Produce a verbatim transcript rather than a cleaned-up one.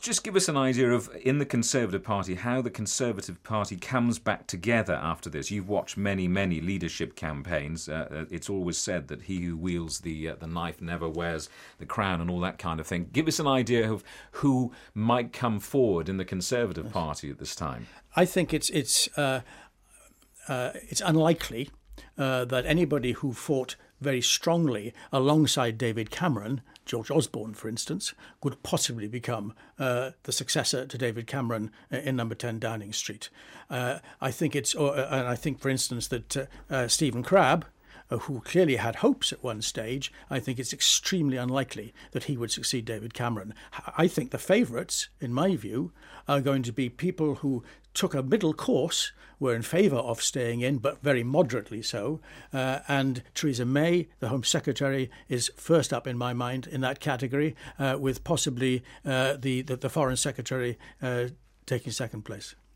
Just give us an idea of, in the Conservative Party, how the Conservative Party comes back together after this. You've watched many, many leadership campaigns. Uh, it's always said that he who wields the uh, the knife never wears the crown and all that kind of thing. Give us an idea of who might come forward in the Conservative Party at this time. I think it's it's uh, uh, it's unlikely uh, that anybody who fought very strongly alongside David Cameron, George Osborne, for instance, could possibly become uh, the successor to David Cameron in Number ten Downing Street. Uh, I think it's, or, and I think, for instance, that uh, uh, Stephen Crabb, uh, who clearly had hopes at one stage, I think it's extremely unlikely that he would succeed David Cameron. I think the favourites, in my view, are going to be people who took a middle course, were in favour of staying in, but very moderately so. Uh, and Theresa May, the Home Secretary, is first up in my mind in that category, uh, with possibly uh, the, the, the Foreign Secretary uh, taking second place.